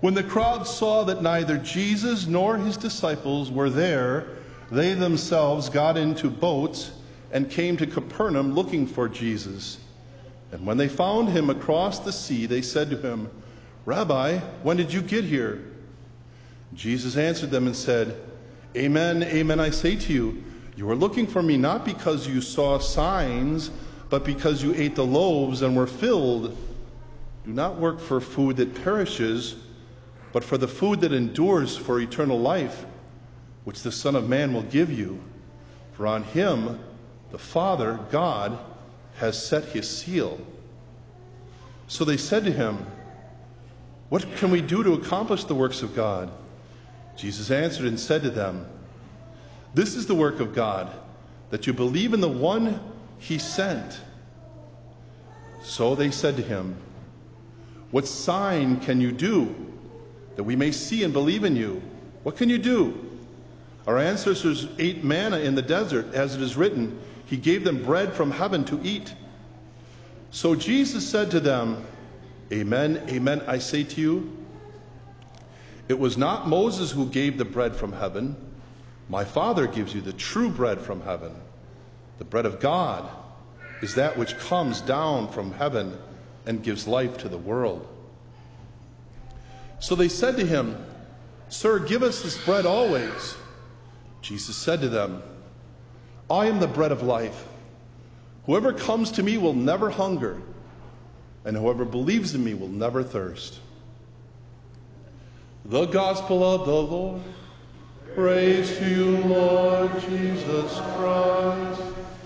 When the crowd saw that neither Jesus nor his disciples were there, they themselves got into boats and came to Capernaum looking for Jesus. And when they found him across the sea, they said to him, "Rabbi, when did you get here?" Jesus answered them and said, "Amen, amen, I say to you, you are looking for me not because you saw signs, but because you ate the loaves and were filled. Do not work for food that perishes, but for the food that endures for eternal life, which the Son of Man will give you. For on him the Father, God, has set his seal." So they said to him, "What can we do to accomplish the works of God?" Jesus answered and said to them, "This is the work of God, that you believe in the one he sent." So they said to him, "What sign can you do, that we may see and believe in you? What can you do?" "Our ancestors ate manna in the desert, as it is written, he gave them bread from heaven to eat." So Jesus said to them, "Amen, amen, I say to you, it was not Moses who gave the bread from heaven. My Father gives you the true bread from heaven. The bread of God is that which comes down from heaven and gives life to the world." So they said to him, "Sir, give us this bread always." Jesus said to them, "I am the bread of life. Whoever comes to me will never hunger, and whoever believes in me will never thirst." The Gospel of the Lord. Praise to you, Lord Jesus Christ.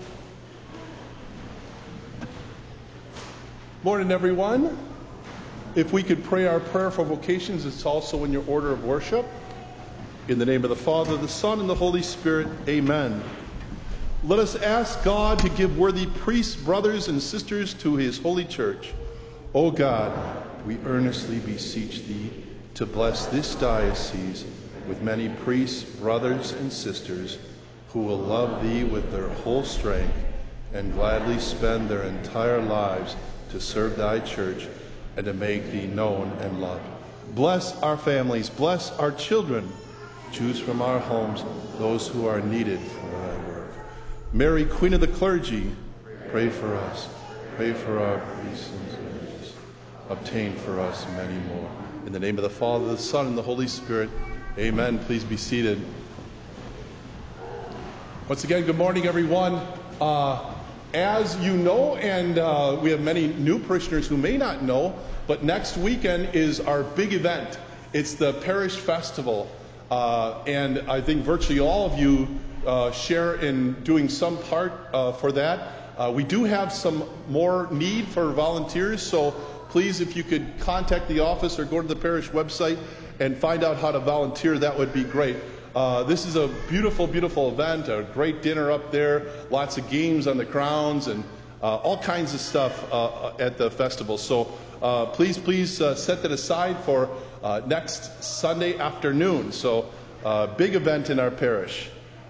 Morning, everyone. If we could pray our prayer for vocations, it's also in your order of worship. In the name of the Father, the Son, and the Holy Spirit, amen. Let us ask God to give worthy priests, brothers, and sisters to his holy church. O God, we earnestly beseech thee to bless this diocese with many priests, brothers, and sisters who will love thee with their whole strength and gladly spend their entire lives to serve thy church and to make thee known and loved. Bless our families, bless our children. Choose from our homes those who are needed for thy work. Mary, Queen of the Clergy, pray for us. Pray for our priests and clergy. Obtain for us many more. In the name of the Father, the Son, and the Holy Spirit, amen. Please be seated. Once again, good morning, everyone. As you know, and we have many new parishioners who may not know, but next weekend is our big event. It's the Parish Festival. And I think virtually all of you share in doing some part for that. We do have some more need for volunteers, so please, if you could contact the office or go to the parish website and find out how to volunteer, that would be great. This is a beautiful, beautiful event, a great dinner up there, lots of games on the grounds, and all kinds of stuff at the festival. So please set that aside for next Sunday afternoon. So big event in our parish.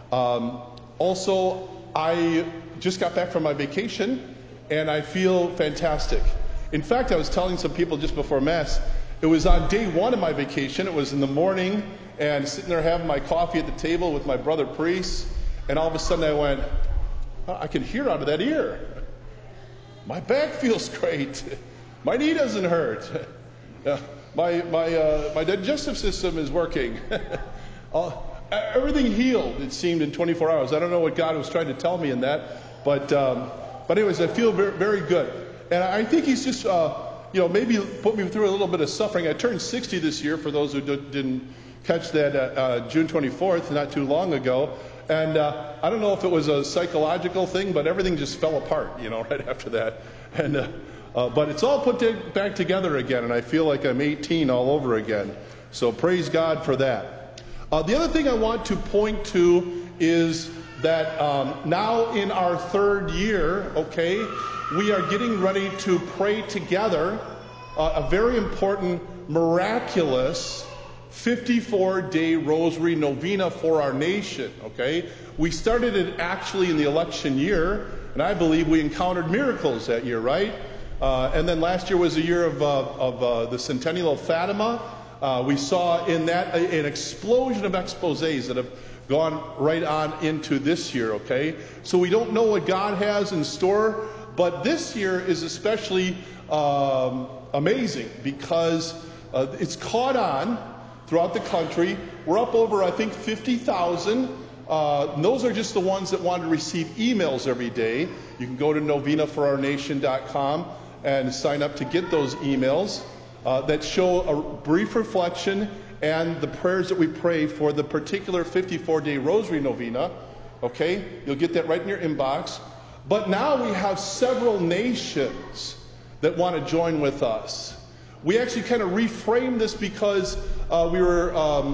Also, I just got back from my vacation, and I feel fantastic. In fact, I was telling some people just before Mass, it was on day one of my vacation. It was in the morning, and sitting there having my coffee at the table with my brother priest, and all of a sudden I went, I can hear out of that ear. My back feels great. My knee doesn't hurt. My digestive system is working. Everything healed, it seemed, in 24 hours. I don't know what God was trying to tell me in that, but anyways, I feel very, very good. And I think he's just, maybe put me through a little bit of suffering. I turned 60 this year, for those who didn't catch that, June 24th, not too long ago. And I don't know if it was a psychological thing, but everything just fell apart, right after that. And but it's all put back together again, and I feel like I'm 18 all over again. So praise God for that. The other thing I want to point to is that now in our third year, we are getting ready to pray together a very important, miraculous 54-day rosary novena for our nation, We started it actually in the election year, and I believe we encountered miracles that year, right? And then last year was the year of the centennial of Fatima. We saw in that an explosion of exposés that have gone right on into this year, okay? So we don't know what God has in store, but this year is especially amazing because it's caught on throughout the country. We're up over, I think, 50,000. Those are just the ones that want to receive emails every day. You can go to novenaforournation.com and sign up to get those emails that show a brief reflection and the prayers that we pray for the particular 54-day Rosary Novena. Okay? You'll get that right in your inbox. But now we have several nations that want to join with us. We actually kind of reframed this because we were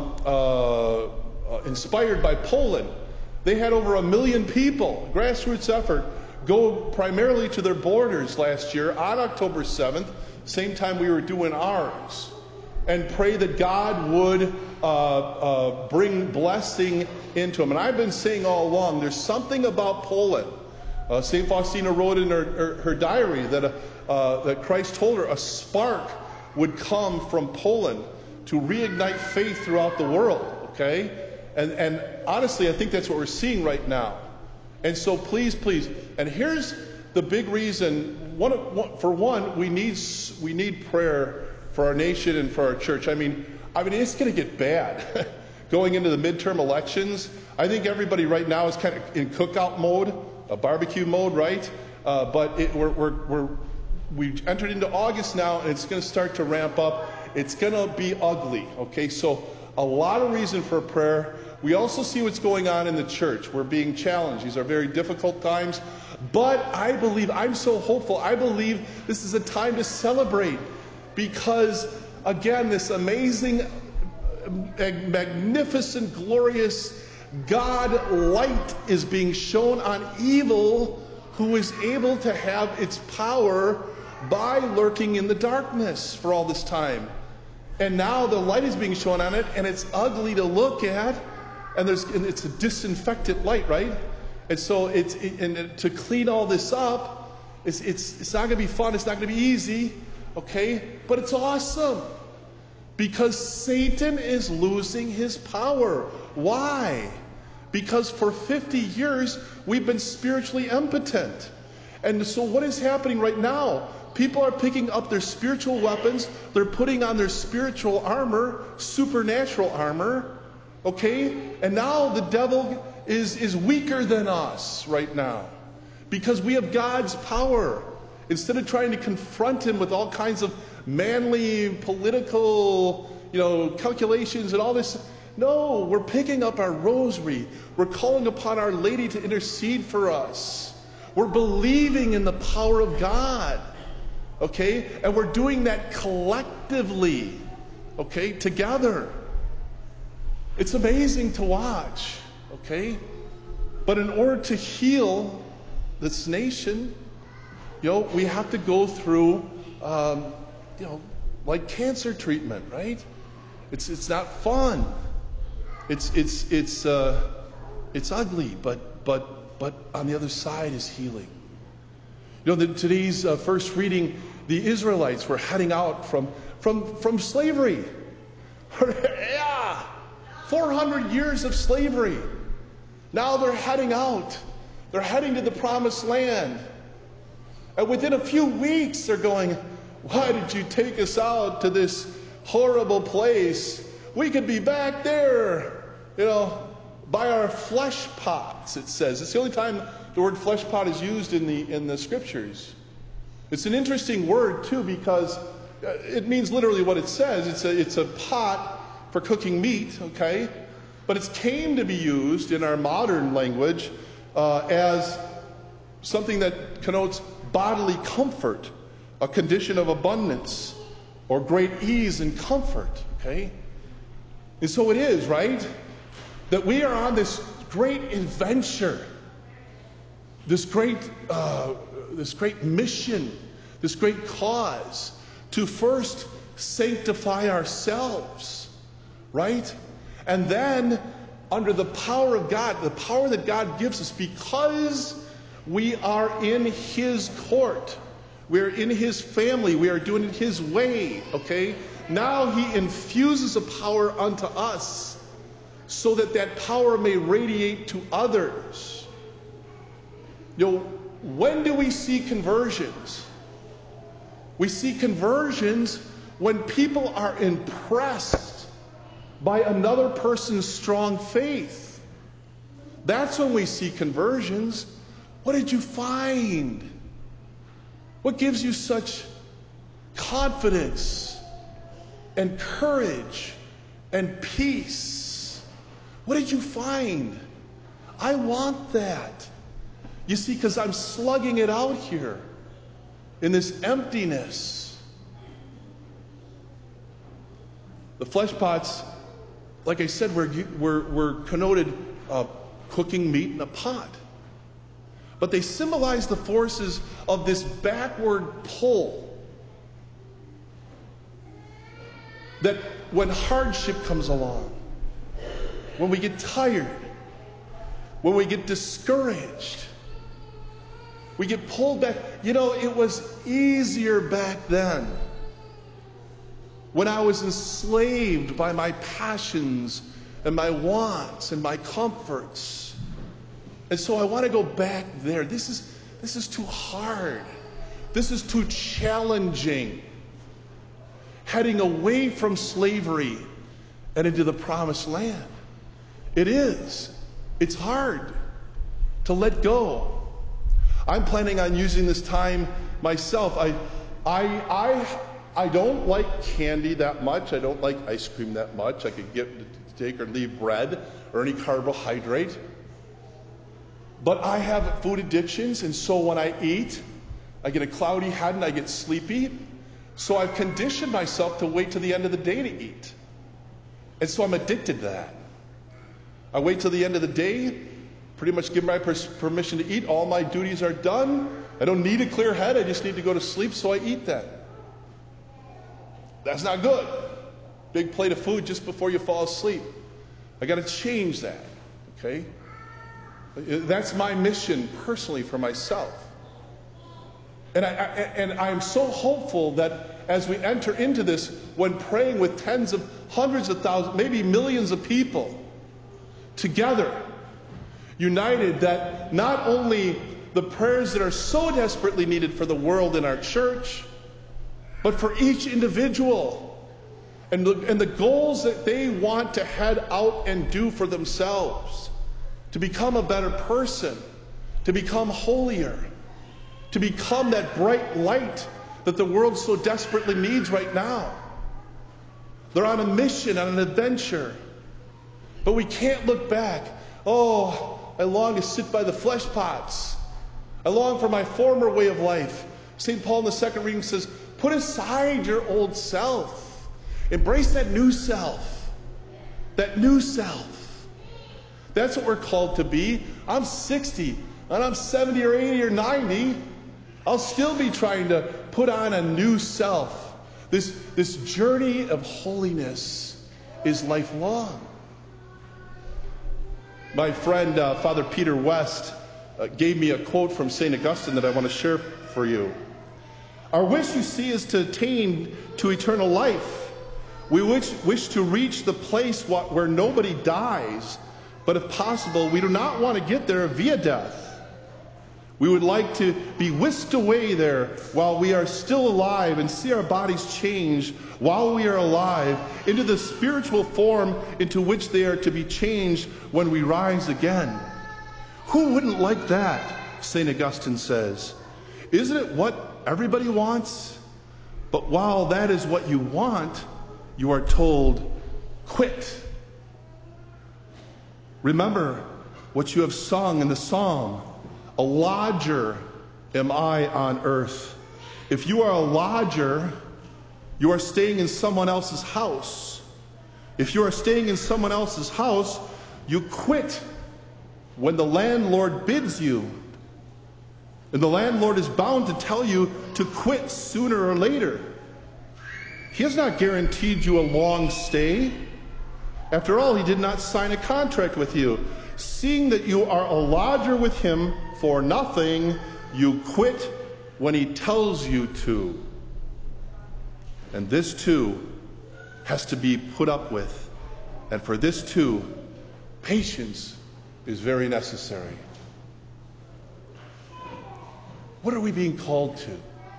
inspired by Poland. They had over 1 million people, grassroots effort, go primarily to their borders last year on October 7th, same time we were doing ours, and pray that God would bring blessing into them. And I've been saying all along, there's something about Poland. St. Faustina wrote in her diary that Christ told her a spark would come from Poland to reignite faith throughout the world, okay? And honestly, I think that's what we're seeing right now. And so please, and here's the big reason. For one, we need prayer for our nation and for our church. I mean, it's going to get bad going into the midterm elections. I think everybody right now is kind of in cookout mode, barbecue mode, right? But we've entered into August now, and it's going to start to ramp up. It's going to be ugly, okay? So a lot of reason for prayer. We also see what's going on in the church. We're being challenged. These are very difficult times. But I believe, I'm so hopeful, I believe this is a time to celebrate. Because, again, this amazing, magnificent, glorious God light is being shown on evil, who is able to have its power by lurking in the darkness for all this time. And now the light is being shown on it, and it's ugly to look at, and it's a disinfectant light, right? And so to clean all this up, it's not going to be fun, it's not going to be easy, okay? But it's awesome because Satan is losing his power. Why? Because for 50 years we've been spiritually impotent. And so what is happening right now? People are picking up their spiritual weapons. They're putting on their spiritual armor, supernatural armor. Okay? And now the devil is weaker than us right now. Because we have God's power. Instead of trying to confront him with all kinds of manly, political, calculations and all this. No, we're picking up our rosary. We're calling upon Our Lady to intercede for us. We're believing in the power of God. Okay? And we're doing that collectively. Okay? Together. It's amazing to watch. Okay? But in order to heal this nation, we have to go through, like cancer treatment, right? It's not fun. It's ugly, but on the other side is healing. Today's first reading, the Israelites were heading out from slavery. Yeah, 400 years of slavery. Now they're heading out. They're heading to the promised land. And within a few weeks, they're going, why did you take us out to this horrible place? We could be back there, by our flesh pots, it says. It's the only time the word flesh pot is used in the scriptures. It's an interesting word, too, because it means literally what it says. It's a pot for cooking meat, okay? But it came to be used in our modern language as something that connotes bodily comfort, a condition of abundance, or great ease and comfort, okay? And so it is, right? That we are on this great adventure, this great mission, this great cause to first sanctify ourselves, right? And then, under the power of God, the power that God gives us, because we are in His court, we're in His family, we are doing it His way, okay? now he infuses a power unto us so that that power may radiate to others. When do we see conversions? We see conversions when people are impressed by another person's strong faith. That's when we see conversions. What did you find? What gives you such confidence and courage and peace? What did you find? I want that. You see, because I'm slugging it out here in this emptiness. The flesh pots, like I said, were connoted cooking meat in a pot. But they symbolize the forces of this backward pull. That when hardship comes along, when we get tired, when we get discouraged, we get pulled back. It was easier back then when I was enslaved by my passions and my wants and my comforts. And so I want to go back there. This is too hard. This is too challenging. Heading away from slavery and into the promised land. It is. It's hard to let go. I'm planning on using this time myself. I don't like candy that much. I don't like ice cream that much. I could take or leave bread or any carbohydrate. But I have food addictions, and so when I eat, I get a cloudy head and I get sleepy. So I've conditioned myself to wait till the end of the day to eat. And so I'm addicted to that. I wait till the end of the day, pretty much give my permission to eat. All my duties are done. I don't need a clear head. I just need to go to sleep, so I eat that. That's not good. Big plate of food just before you fall asleep. I got to change that, okay? That's my mission personally for myself. And I'm so hopeful that as we enter into this, when praying with tens of hundreds of thousands, maybe millions of people together, united, that not only the prayers that are so desperately needed for the world in our church, but for each individual and the goals that they want to head out and do for themselves, to become a better person, to become holier, to become that bright light that the world so desperately needs right now. They're on a mission, on an adventure. But we can't look back. Oh, I long to sit by the flesh pots. I long for my former way of life. St. Paul in the second reading says, put aside your old self. Embrace that new self. That new self. That's what we're called to be. I'm 60, and I'm 70 or 80 or 90. I'll still be trying to put on a new self. This journey of holiness is lifelong. My friend, Father Peter West, gave me a quote from St. Augustine that I want to share for you. Our wish, you see, is to attain to eternal life. We wish to reach the place where nobody dies, but if possible, we do not want to get there via death. We would like to be whisked away there while we are still alive and see our bodies change while we are alive into the spiritual form into which they are to be changed when we rise again. Who wouldn't like that? St. Augustine says. Isn't it what everybody wants? But while that is what you want, you are told, quit. Remember what you have sung in the psalm. A lodger am I on earth. If you are a lodger, you are staying in someone else's house. If you are staying in someone else's house, you quit when the landlord bids you. And the landlord is bound to tell you to quit sooner or later. He has not guaranteed you a long stay. After all, he did not sign a contract with you. Seeing that you are a lodger with him for nothing, you quit when he tells you to. And this too has to be put up with. And for this too, patience is very necessary. What are we being called to?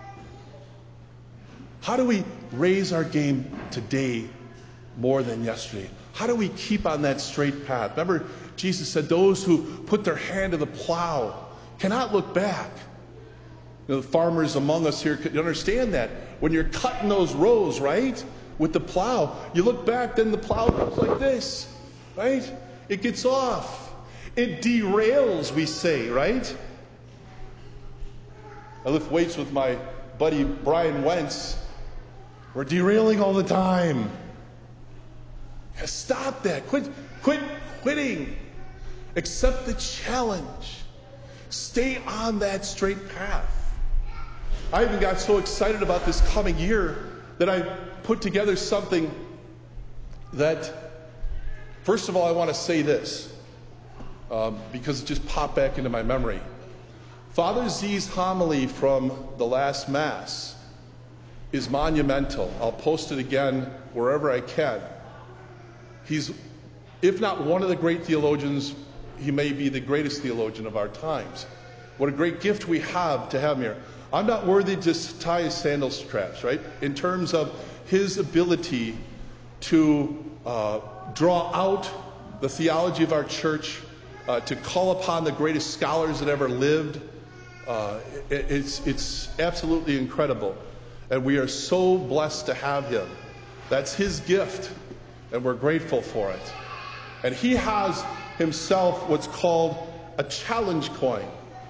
How do we raise our game today more than yesterday? How do we keep on that straight path? Remember, Jesus said, those who put their hand to the plow cannot look back. You know, the farmers among us here could understand that. When you're cutting those rows, right, with the plow, you look back, then the plow goes like this, right? It gets off. It derails, we say, right? I lift weights with my buddy Brian Wentz. We're derailing all the time. Stop that. Quit quitting. Accept the challenge. Stay on that straight path. I even got so excited about this coming year that I put together something that, first of all, I want to say this, because it just popped back into my memory. Father Z's homily from the last Mass is monumental. I'll post it again wherever I can. He's, if not one of the great theologians, he may be the greatest theologian of our times. What a great gift we have to have him here. I'm not worthy to tie his sandal straps, right? In terms of his ability to draw out the theology of our church, to call upon the greatest scholars that ever lived. It's absolutely incredible. And we are so blessed to have him. That's his gift, and we're grateful for it. And he has himself what's called a challenge coin.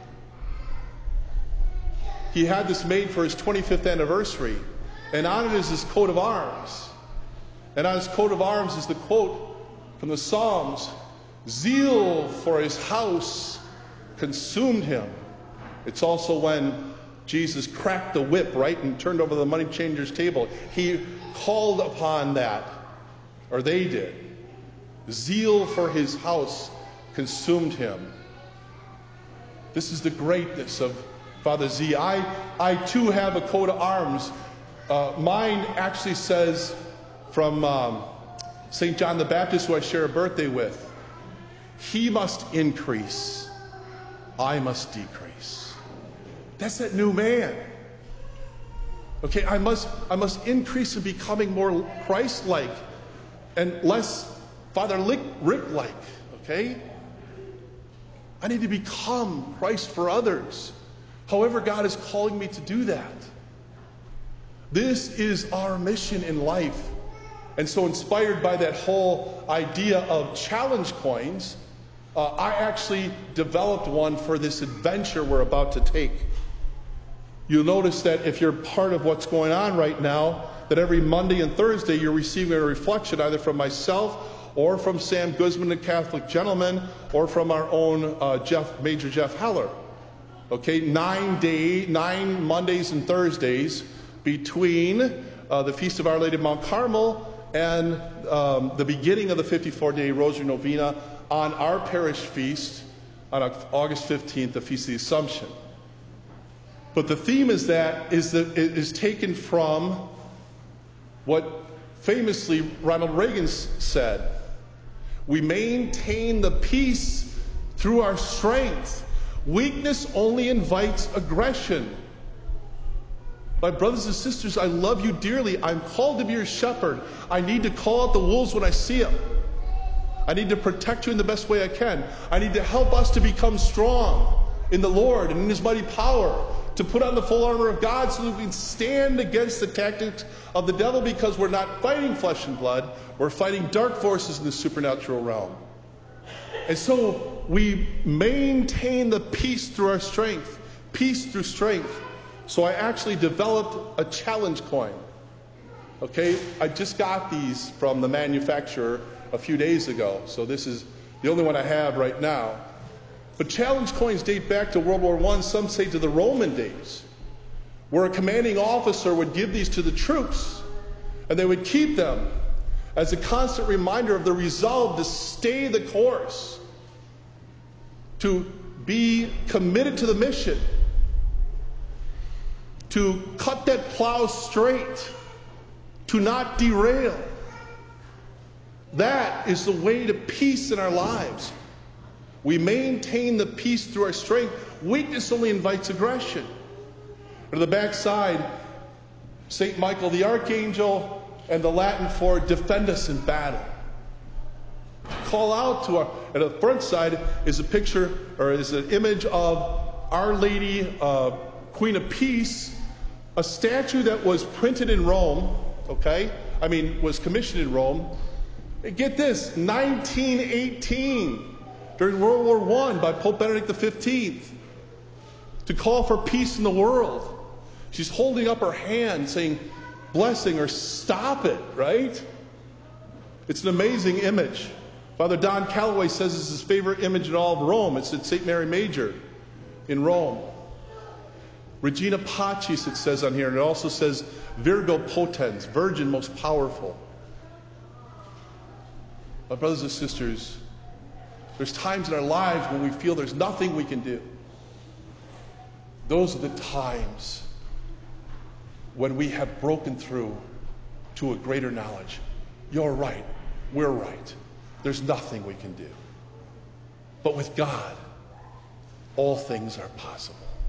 He had this made for his 25th anniversary, and on it is his coat of arms. And on his coat of arms is the quote from the Psalms, "Zeal for his house consumed him." It's also when Jesus cracked the whip, right, and turned over the money changer's table. He called upon that, or they did. Zeal for his house consumed him. This is the greatness of Father Z. I too have a coat of arms. Mine actually says from St. John the Baptist, who I share a birthday with, "He must increase, I must decrease." That's that new man. Okay, I must increase in becoming more Christ-like and less Father Rick-like. Okay? I need to become Christ for others. However God is calling me to do that. This is our mission in life. And so inspired by that whole idea of challenge coins, I actually developed one for this adventure we're about to take. You'll notice that if you're part of what's going on right now, that every Monday and Thursday you're receiving a reflection either from myself or from Sam Guzman, the Catholic gentleman, or from our own Major Jeff Heller. Okay, 9 Mondays and Thursdays between the Feast of Our Lady of Mount Carmel and the beginning of the 54-day Rosary Novena on our parish feast on August 15th, the Feast of the Assumption. But the theme is taken from what famously Ronald Reagan said. We maintain the peace through our strength. Weakness only invites aggression. My brothers and sisters, I love you dearly. I'm called to be your shepherd. I need to call out the wolves when I see them. I need to protect you in the best way I can. I need to help us to become strong in the Lord and in His mighty power, to put on the full armor of God so that we can stand against the tactics of the devil, because we're not fighting flesh and blood. We're fighting dark forces in the supernatural realm. And so we maintain the peace through our strength. Peace through strength. So I actually developed a challenge coin. Okay, I just got these from the manufacturer a few days ago. So this is the only one I have right now. But challenge coins date back to World War I, some say to the Roman days, where a commanding officer would give these to the troops, and they would keep them as a constant reminder of the resolve to stay the course, to be committed to the mission, to cut that plow straight, to not derail. That is the way to peace in our lives. We maintain the peace through our strength. Weakness only invites aggression. On the back side, St. Michael the Archangel, and the Latin for defend us in battle. Call out to our, and the front side is a picture, or is an image of Our Lady, Queen of Peace, a statue that was printed in Rome, was commissioned in Rome. And get this, 1918, during World War I by Pope Benedict XV, to call for peace in the world. She's holding up her hand saying, blessing or stop it, right? It's an amazing image. Father Don Calloway says it's his favorite image in all of Rome. It's at St. Mary Major in Rome. Regina Pacis, it says on here, and it also says Virgo Potens, Virgin most powerful. My brothers and sisters, there's times in our lives when we feel there's nothing we can do. Those are the times when we have broken through to a greater knowledge. You're right. We're right. There's nothing we can do. But with God, all things are possible.